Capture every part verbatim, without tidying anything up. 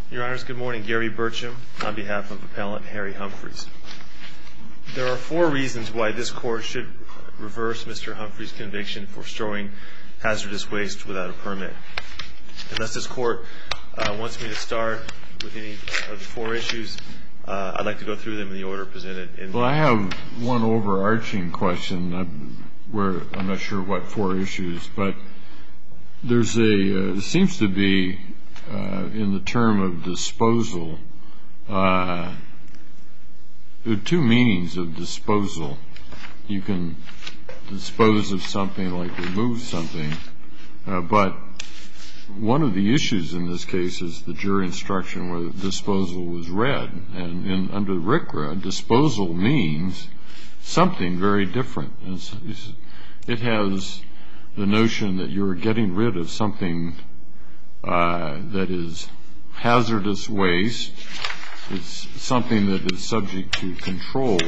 Your Honors, good morning. Gary Burcham on behalf of Appellant Harry Humphreys. There are four reasons why this Court should reverse Mister Humphreys' conviction for storing hazardous waste without a permit. Unless this Court uh, wants me to start with any of the four issues, uh, I'd like to go through them in the order presented. In well, I have one overarching question I'm, where I'm not sure what four issues, but there's a uh, seems to be uh, in the term of disposal. Uh, there are two meanings of disposal. You can dispose of something like remove something, uh, but one of the issues in this case is the jury instruction where disposal was read, and in, under R C R A, disposal means something very different. It's, it's, it has the notion that you're getting rid of something uh, that is hazardous waste. It's something that is subject to control,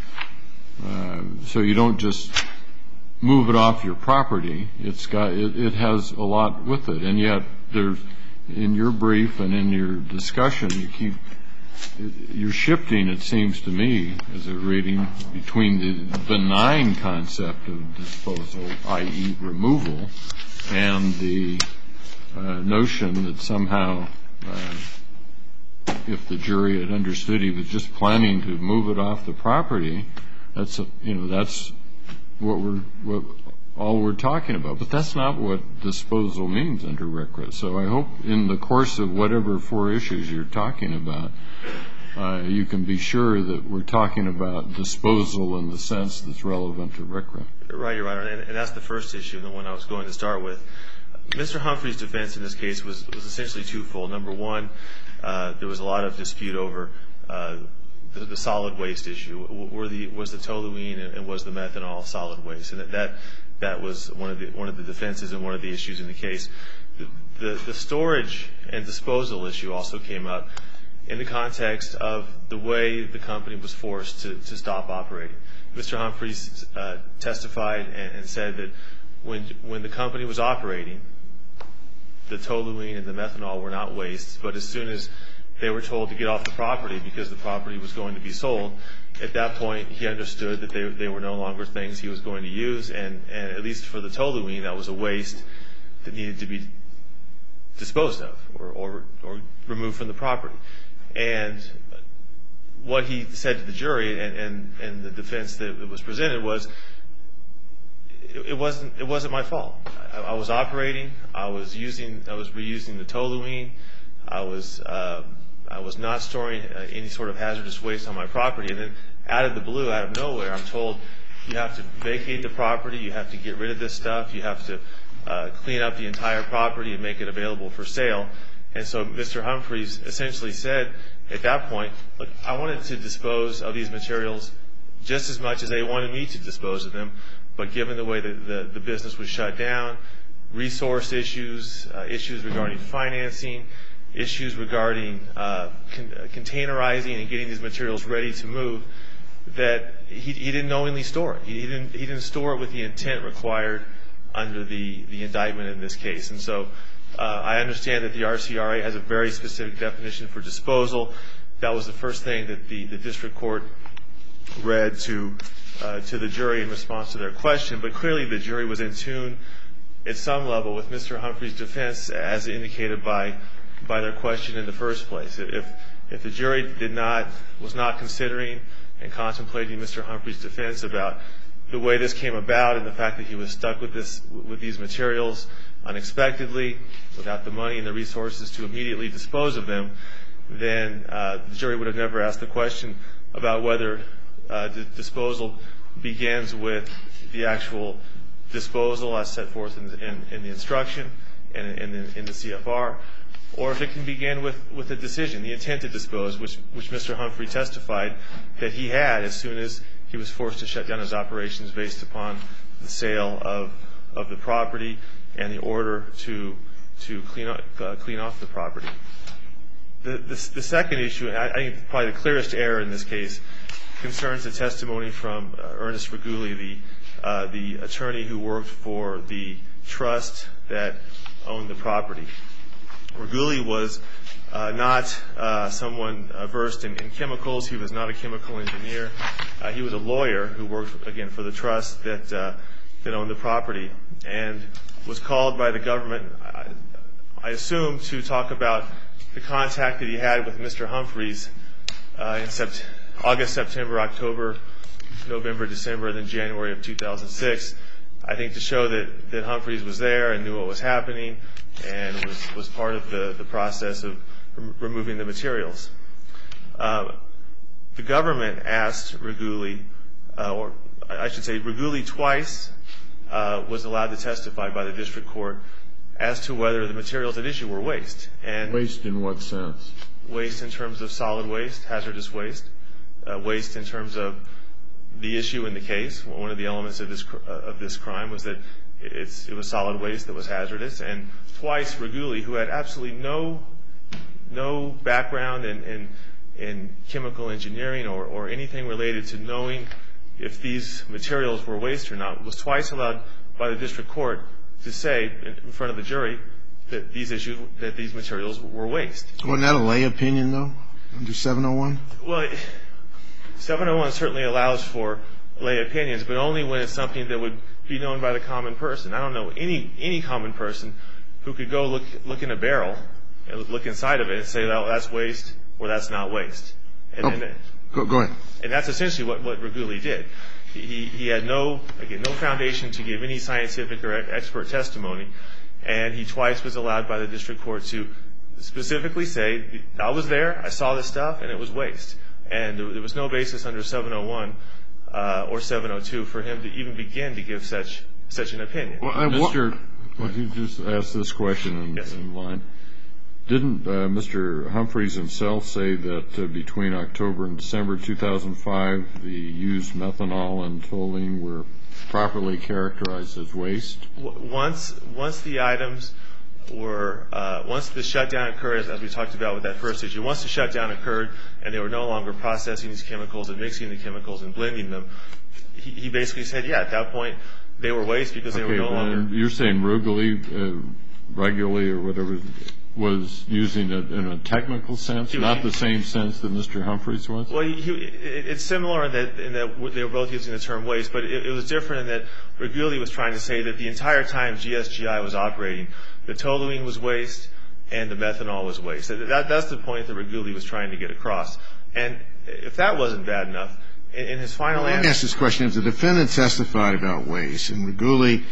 uh, so you don't just move it off your property. It's got it, it has a lot with it, and yet there's in your brief and in your discussion you keep you're shifting, it seems to me as a reading, between the benign concept of disposal, that is removal, and the uh, notion that somehow uh, if the jury had understood he was just planning to move it off the property, that's a, you know that's what we're what all we're talking about. But that's not what disposal means under R C R A. So I hope in the course of whatever four issues you're talking about, uh, you can be sure that we're talking about disposal in the sense that's relevant to R C R A. Right, Your Honor, and, and that's the first issue, the one I was going to start with. Mister Humphreys' defense in this case was, was essentially twofold. Number one, uh, there was a lot of dispute over uh, the, the solid waste issue. Were the, was the toluene and was the methanol solid waste? And that, that that was one of the one of the defenses and one of the issues in the case. The, the, the storage and disposal issue also came up in the context of the way the company was forced to, to stop operating. Mister Humphreys uh, testified and, and said that when when the company was operating, the toluene and the methanol were not waste, but as soon as they were told to get off the property because the property was going to be sold, at that point he understood that they, they were no longer things he was going to use, and, and at least for the toluene, that was a waste that needed to be disposed of or, or, or removed from the property. And what he said to the jury and, and, and the defense that was presented was, it, it wasn't it wasn't my fault. I, I was operating, I was using I was reusing the toluene, I was uh, I was not storing uh, any sort of hazardous waste on my property, and then out of the blue, out of nowhere, I'm told you have to vacate the property, you have to get rid of this stuff, you have to uh, clean up the entire property and make it available for sale. And so Mister Humphreys essentially said at that point, look, I wanted to dispose of these materials just as much as they wanted me to dispose of them, but given the way that the, the business was shut down, resource issues, uh, issues regarding financing, issues regarding uh, con- containerizing and getting these materials ready to move, that he, he didn't knowingly store it. He, he didn't he didn't store it with the intent required under the, the indictment in this case. And so uh, I understand that the R C R A has a very specific definition for disposal. That was the first thing that the, the district court read to uh, to the jury in response to their question. But clearly the jury was in tune at some level with Mister Humphreys' defense, as indicated by by their question in the first place. If if the jury did not was not considering and contemplating Mister Humphreys' defense about the way this came about and the fact that he was stuck with this with these materials unexpectedly, without the money and the resources to immediately dispose of them, then uh, the jury would have never asked the question about whether uh, the disposal begins with the actual disposal as set forth in, in, in the instruction and in, in, in the C F R, or if it can begin with, with a decision, the intent to dispose, which, which Mister Humphrey testified that he had as soon as he was forced to shut down his operations based upon the sale of, of the property and the order to, to clean, up, uh, clean off the property. The, the, the second issue, and I, I think probably the clearest error in this case, concerns the testimony from uh, Ernest Reguli, the, uh, the attorney who worked for the trust that owned the property. Reguli was uh, not uh, someone uh, versed in, in chemicals. He was not a chemical engineer. Uh, he was a lawyer who worked, again, for the trust that, uh, that owned the property, and was called by the government, I, I assume, to talk about the contact that he had with Mister Humphreys uh, in sept- August, September, October, November, December, and then January of two thousand six. I think to show that, that Humphreys was there and knew what was happening and was, was part of the, the process of rem- removing the materials. Uh, the government asked Reguli, uh, or I should say Reguli twice uh, was allowed to testify by the district court as to whether the materials at issue were waste. And waste in what sense? Waste in terms of solid waste, hazardous waste. Uh, waste in terms of the issue in the case. One of the elements of this uh, of this crime was that it's, it was solid waste that was hazardous. And twice Reguli, who had absolutely no no background in, in, in chemical engineering or, or anything related to knowing if these materials were waste or not, was twice allowed by the district court to say in front of the jury that these issues, that these materials were waste. Wasn't that a lay opinion, though, under seven oh one? Well, seven oh one certainly allows for lay opinions, but only when it's something that would be known by the common person. I don't know any any common person who could go look look in a barrel and look inside of it and say, well, that's waste or that's not waste. And, oh, and, go, go ahead. And that's essentially what, what Reguli did. He, he had no, again, no foundation to give any scientific or expert testimony, and he twice was allowed by the district court to specifically say, I was there, I saw this stuff, and it was waste. And there was no basis under seven oh one uh, or seven oh two for him to even begin to give such such an opinion. Well, uh, Mister If you just ask this question in, yes. in line. Didn't uh, Mister Humphreys himself say that uh, between October and December two thousand five, the used methanol and toluene were properly characterized as waste? Once, once the items were, uh, once the shutdown occurred, as we talked about with that first issue, once the shutdown occurred and they were no longer processing these chemicals and mixing the chemicals and blending them, he, he basically said, yeah, at that point they were waste because okay, they were no longer. You're saying Reguli, uh, regularly or whatever, was using it in a technical sense, he, not the same sense that Mister Humphreys was? Well, he, he, it's similar in that, in that they were both using the term waste, but it, it was different in that Reguli was trying to say that the entire time G S G I was operating, the toluene was waste and the methanol was waste. That, that's the point that Reguli was trying to get across. And if that wasn't bad enough, in, in his final well, answer... Let me ask this question. If the defendant testified about waste and Reguli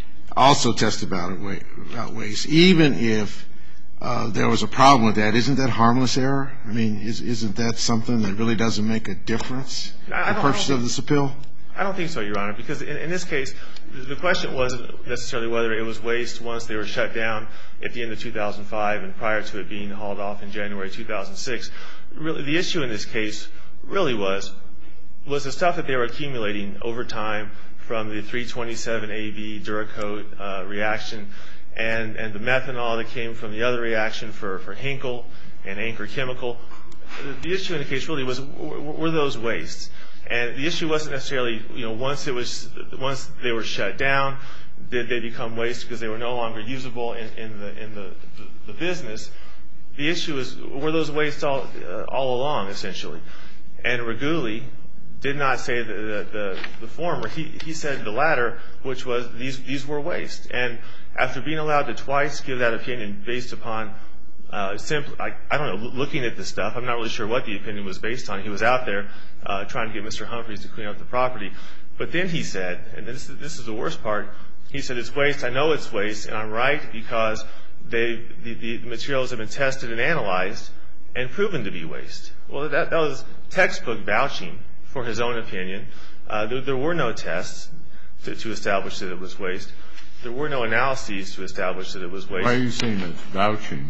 also testified about waste, even if Uh, there was a problem with that, isn't that harmless error? I mean, is, isn't that something that really doesn't make a difference for the purpose of this appeal? I don't think so, Your Honor, because in, in this case, the question wasn't necessarily whether it was waste once they were shut down at the end of two thousand five and prior to it being hauled off in January two thousand six. Really, the issue in this case really was, was the stuff that they were accumulating over time from the three twenty-seven A B Duracoat uh, reaction and, and the methanol that came from the other reaction for, for Hinkle and Anchor Chemical. The issue in the case really was, were, were those wastes? And the issue wasn't necessarily, you know, once it was, once they were shut down, did they become waste because they were no longer usable in, in the in the, the, the business? The issue is, were those wastes all uh, all along, essentially? And Reguli did not say the the, the, the former. He he said the latter, which was these these were waste. And after being allowed to twice give that opinion based upon uh, simply, I, I don't know, looking at this stuff, I'm not really sure what the opinion was based on. He was out there uh, trying to get Mister Humphreys to clean up the property. But then he said, and this, this is the worst part, he said it's waste, I know it's waste, and I'm right because they, the, the materials have been tested and analyzed and proven to be waste. Well, that, that was textbook vouching for his own opinion. Uh, there, there were no tests to, to establish that it was waste. There were no analyses to establish that it was waste. Why are you saying it's vouching?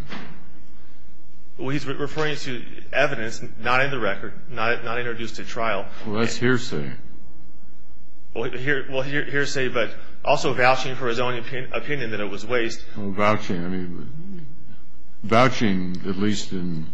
Well, he's re- referring to evidence not in the record, not not introduced at trial. Well, that's hearsay. Well, here, well, here, hearsay, but also vouching for his own opinion, opinion that it was waste. Well, vouching, I mean, vouching, at least in,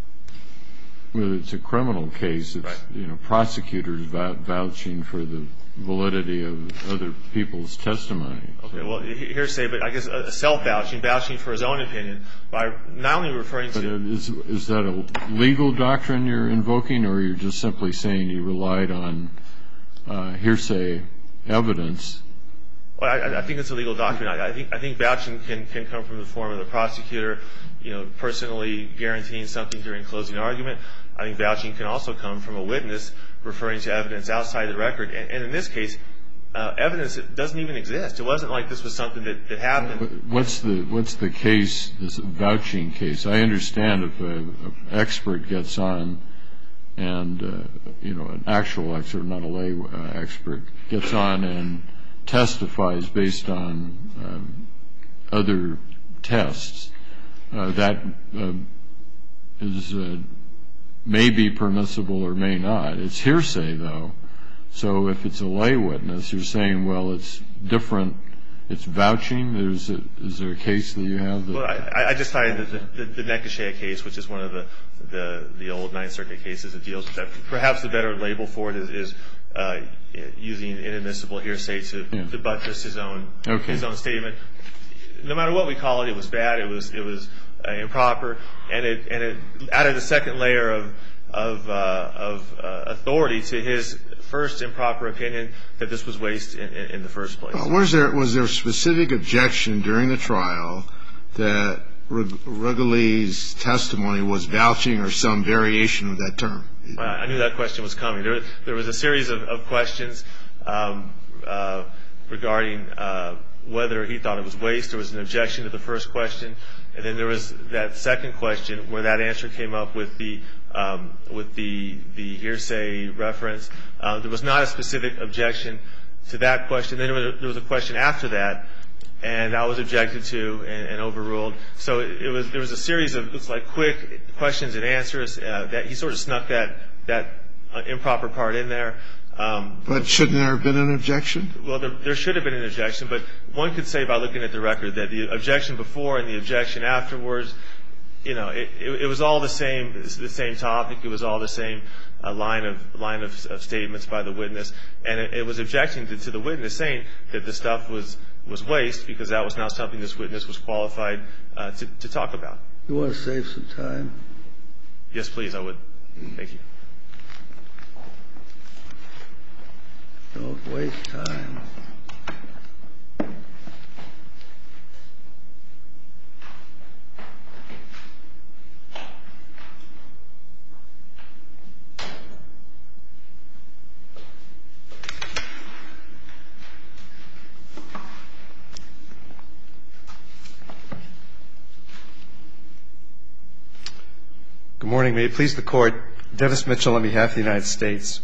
whether it's a criminal case, it's, right. you know, prosecutors vou- vouching for the validity of other people's testimony. Okay, well, hearsay, but I guess a self-vouching, vouching for his own opinion by not only referring to... But is, is that a legal doctrine you're invoking, or you're just simply saying you relied on uh, hearsay evidence? Well, I, I think it's a legal doctrine. I, I think I think vouching can, can come from the form of the prosecutor, you know, personally guaranteeing something during closing argument. I think vouching can also come from a witness referring to evidence outside the record. And, and in this case, uh, evidence that doesn't even exist. It wasn't like this was something that, that happened. What's the what's the case, this vouching case? I understand if an expert gets on and, uh, you know, an actual expert, not a lay uh, expert, gets on and testifies based on um, other tests, uh, that uh, is uh, may be permissible or may not. It's hearsay, though. So if it's a lay witness, you're saying, well, it's different. It's vouching. There's a, is there a case that you have? That well, I, I just cited the, the, the Nekashea case, which is one of the, the, the old Ninth Circuit cases that deals with that. Perhaps the better label for it is, is uh, using inadmissible hearsay to, yeah. to buttress his own okay. his own statement. No matter what we call it, it was bad. It was it was uh, improper, and it and it added a second layer of of uh, of uh, authority to his first improper opinion that this was waste in, in, in the first place. Well, was there was there a specific objection during the trial that Ruggles' testimony was vouching or some variation of that term? Uh, I knew that question was coming. There, there was a series of, of questions um, uh, regarding uh, whether he thought it was waste. There was an objection to the first question, and then there was that second question where that answer came up with the um, with the the hearsay reference. Uh, there was not a specific objection to that question. Then there was a, there was a question after that, and that was objected to and, and overruled. So it, it was there was a series of looks like quick questions and answers uh, that he sort of snuck that that uh, improper part in there. Um, but shouldn't there have been an objection? Well, there, there should have been an objection, but one could say by looking at the record that the objection before and the objection afterwards, you know, it, it, it was all the same, the same topic. It was all the same uh, line of line of, of statements by the witness, and it, it was objecting to, to the witness saying that the stuff was was waste because that was not something this witness was qualified uh, to, to talk about. You want to save some time? Yes, please. I would. Thank you. Don't waste time. Good morning. May it please the Court. Dennis Mitchell on behalf of the United States.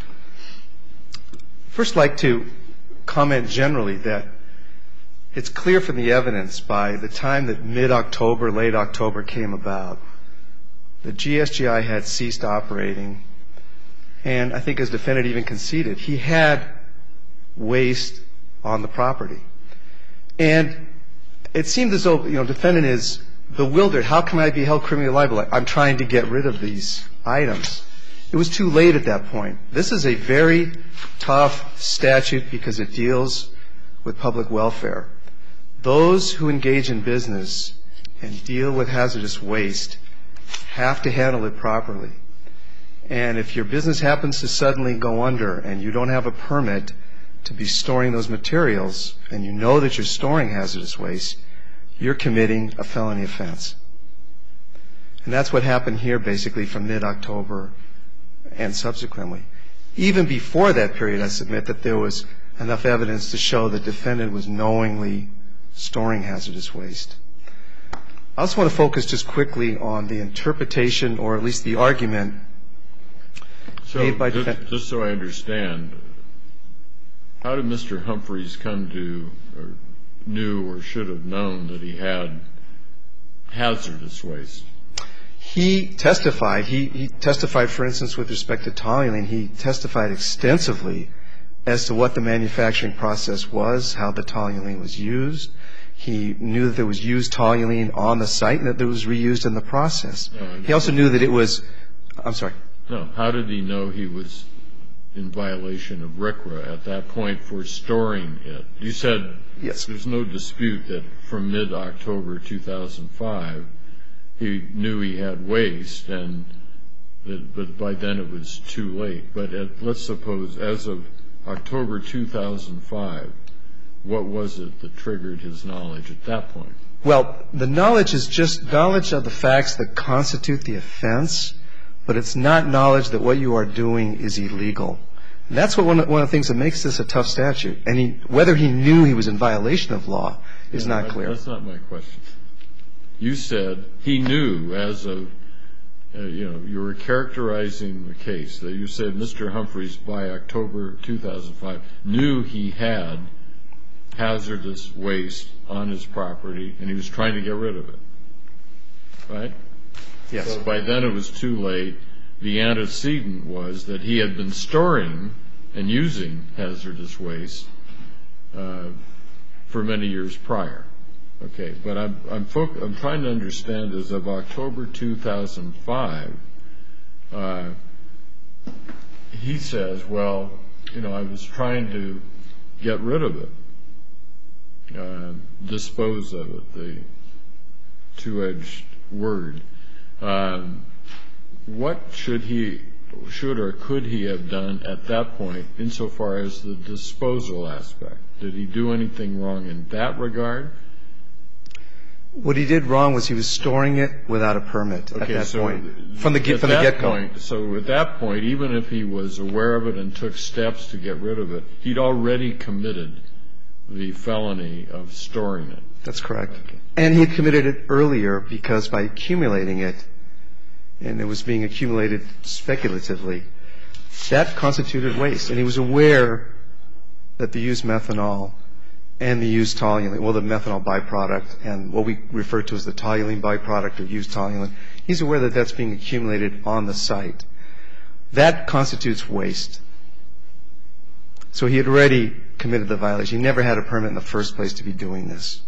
First, I'd like to comment generally that it's clear from the evidence by the time that mid-October, late October came about, that G S G I had ceased operating, and I think as defendant even conceded, he had waste on the property. And it seemed as though, you know, defendant is bewildered. How can I be held criminally liable? I'm trying to get rid of these items. It was too late at that point. This is a very tough statute because it deals with public welfare. Those who engage in business and deal with hazardous waste have to handle it properly. And if your business happens to suddenly go under and you don't have a permit to be storing those materials and you know that you're storing hazardous waste, you're committing a felony offense. And that's what happened here basically from mid-October and subsequently. Even before that period, I submit that there was enough evidence to show the defendant was knowingly storing hazardous waste. I also want to focus just quickly on the interpretation or at least the argument made by defendant. Just so I understand, how did Mister Humphreys come to or knew or should have known that he had hazardous waste? He testified. He, he testified, for instance, with respect to toluene. He testified extensively as to what the manufacturing process was, how the toluene was used. He knew that there was used toluene on the site and that it was reused in the process. No, he also knew that it was – I'm sorry. No. How did he know he was in violation of R C R A at that point for storing it. You said Yes. there's no dispute that from mid-October two thousand five he knew he had waste, and that, but by then it was too late. But at, let's suppose as of October two thousand five, what was it that triggered his knowledge at that point? Well, the knowledge is just knowledge of the facts that constitute the offense, but it's not knowledge that what you are doing is illegal. And that's what one of, one of the things that makes this a tough statute. And he, whether he knew he was in violation of law is No, not that- clear. That's not my question. You said he knew as of, uh, you know, you were characterizing the case. That you said Mister Humphreys, by October two thousand five, knew he had hazardous waste on his property, and he was trying to get rid of it. Right? Yes. So by then it was too late. The antecedent was that he had been storing and using hazardous waste uh, for many years prior. Okay, but I'm I'm, foc- I'm trying to understand as of October two thousand five, uh, he says, well, you know, I was trying to get rid of it, uh, dispose of it, the two-edged word. Um, what should he, should or could he have done at that point insofar as the disposal aspect? Did he do anything wrong in that regard? What he did wrong was he was storing it without a permit at Okay, that so point. From the, get, at from the that get-go. point, so at that point, even if he was aware of it and took steps to get rid of it, he'd already committed the felony of storing it. That's correct. And he had committed it earlier because by accumulating it, and it was being accumulated speculatively, that constituted waste. And he was aware that the used methanol and the used toluene, well, the methanol byproduct and what we refer to as the toluene byproduct or used toluene, he's aware that that's being accumulated on the site. That constitutes waste. So he had already committed the violation. He never had a permit in the first place to be doing this.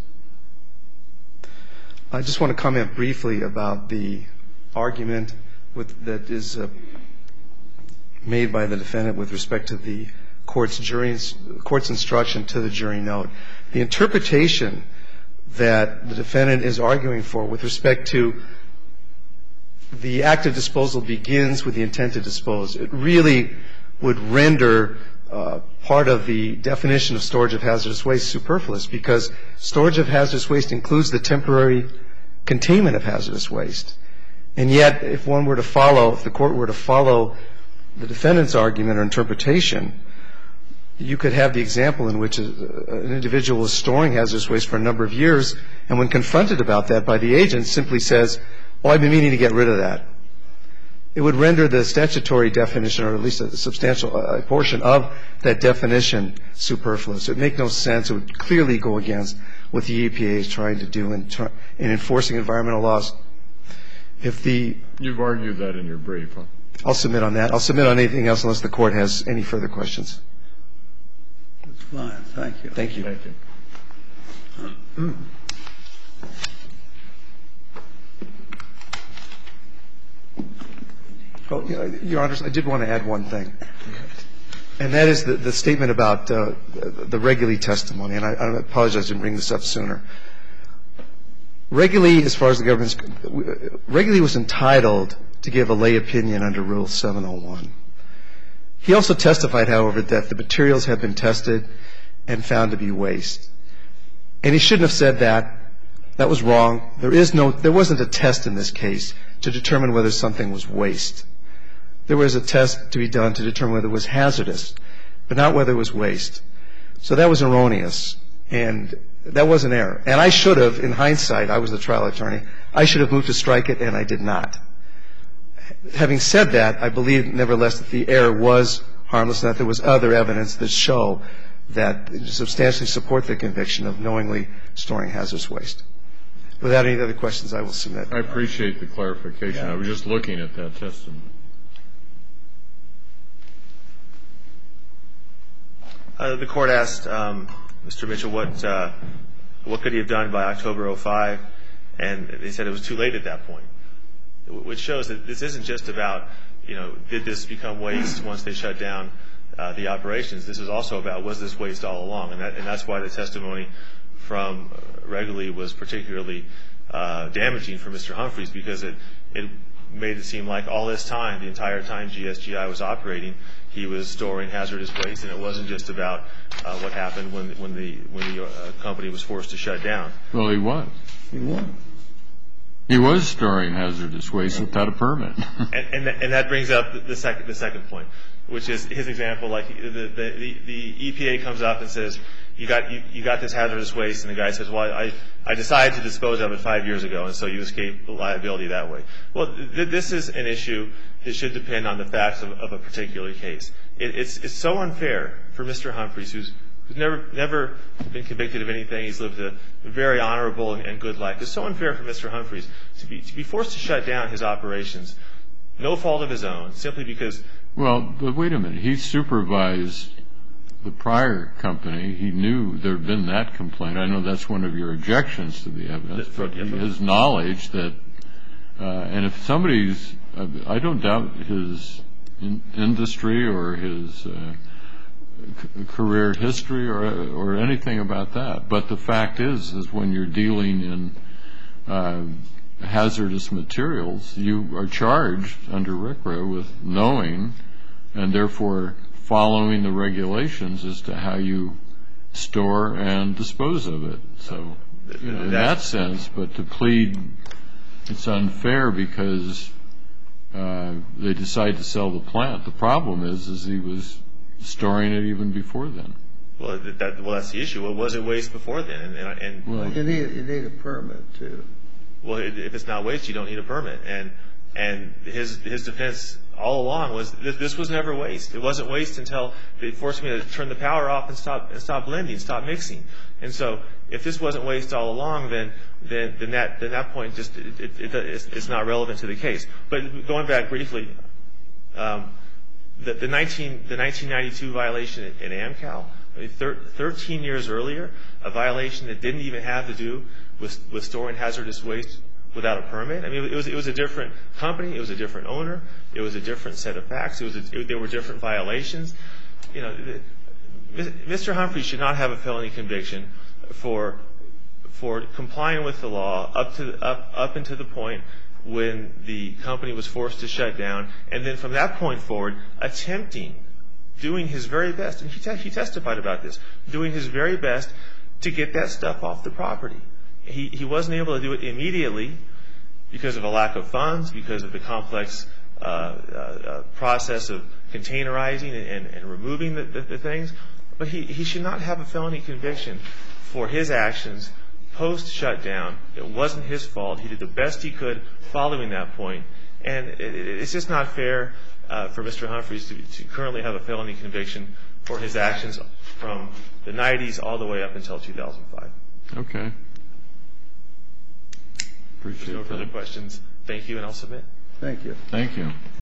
I just want to comment briefly about the argument with, that is uh, made by the defendant with respect to the court's, jury's, court's instruction to the jury note. The interpretation that the defendant is arguing for with respect to the act of disposal begins with the intent to dispose, it really would render uh, part of the definition of storage of hazardous waste superfluous, because storage of hazardous waste includes the temporary containment of hazardous waste. And yet, if one were to follow, if the court were to follow the defendant's argument or interpretation, you could have the example in which a, an individual is storing hazardous waste for a number of years, and when confronted about that by the agent, simply says, oh, I've been meaning to get rid of that. It would render the statutory definition, or at least a substantial uh, portion of that definition, superfluous. It would make no sense. It would clearly go against what the E P A is trying to do in, tr- in enforcing environmental laws. If the You've argued that in your brief, huh? I'll submit on that. I'll submit on anything else unless the court has any further questions. That's fine. Thank you. Thank you. Thank you. Oh, Your Honors, I did want to add one thing, and that is the, the statement about uh, the Reguli testimony, and I, I apologize I didn't bring this up sooner. Reguli, as far as the government's, Reguli was entitled to give a lay opinion under Rule seven oh one. He also testified, however, that the materials had been tested and found to be waste. And he shouldn't have said that. That was wrong. There is no, there wasn't a test in this case to determine whether something was waste. There was a test to be done to determine whether it was hazardous, but not whether it was waste. So that was erroneous, and that was an error. And I should have, in hindsight, I was the trial attorney, I should have moved to strike it, and I did not. Having said that, I believe, nevertheless, that the error was harmless and that there was other evidence that show that substantially support the conviction of knowingly storing hazardous waste. Without any other questions, I will submit. I appreciate the clarification. I was just looking at that testimony. Uh, the court asked um, Mister Mitchell what uh, what could he have done by October oh five, and they said it was too late at that point, which shows that this isn't just about you know, did this become waste once they shut down uh, the operations? This is also about, was this waste all along? And, that, and that's why the testimony from Regularly was particularly uh, damaging for Mister Humphreys, because it, it made it seem like all this time, the entire time G S G I was operating, he was storing hazardous waste, and it wasn't just about uh, what happened when, when the, when the uh, company was forced to shut down. Well, he was. He won. He was storing hazardous waste without a permit. and, and, and that brings up the, the second the second point, which is his example. Like the the, the, the E P A comes up and says, you got you, you got this hazardous waste, and the guy says, well, I I decided to dispose of it five years ago, and so you escape liability that way. Well, th- this is an issue that should depend on the facts of, of a particular case. It, it's it's so unfair for Mister Humphreys, who's who's never never been convicted of anything. He's lived a very honorable and, and good life. It's so unfair for Mister Humphreys to be to be forced to shut down his operations, no fault of his own, simply because. Well, but wait a minute. He supervised the prior company. He knew there had been that complaint. I know that's one of your objections to the evidence, but his knowledge that, uh, and if somebody's, uh, I don't doubt his in, industry or his uh, c- career history or or anything about that. But the fact is, is when you're dealing in uh, hazardous materials, you are charged under R C R A with knowing and therefore following the regulations as to how you store and dispose of it. So, you know, in that sense, but to plead it's unfair because uh, they decide to sell the plant. The problem is, is he was storing it even before then. Well, that, well, that's the issue. Well, was it waste before then? And, and, and Well, You need, you need a permit, too. well, if it's not waste, you don't need a permit. And and his his defense all along was that this was never waste. It wasn't waste until they forced me to turn the power off and stop and stop blending, stop mixing. And so, if this wasn't waste all along, then then then that then that point just it, it, it, it's, it's not relevant to the case. But going back briefly, um, the, the nineteen the nineteen ninety-two violation in AmCal, I mean, thir- thirteen years earlier, a violation that didn't even have to do with with storing hazardous waste without a permit. I mean, it was it was a different company, it was a different owner, it was a different set of facts. It was a, it, there were different violations. You know, the, Mister Humphrey should not have a felony conviction for for complying with the law up to up up until the point when the company was forced to shut down, and then from that point forward, attempting, doing his very best, and he, te- he testified about this, doing his very best to get that stuff off the property. He he wasn't able to do it immediately because of a lack of funds, because of the complex uh, uh, process of containerizing and, and, and removing the, the, the things. But he, he should not have a felony conviction for his actions post-shutdown. It wasn't his fault. He did the best he could following that point. And it, it, it's just not fair uh, for Mister Humphreys to, to currently have a felony conviction for his actions from the nineties all the way up until two thousand five. Okay. Appreciate If there's no that. further questions, thank you, and I'll submit. Thank you. Thank you.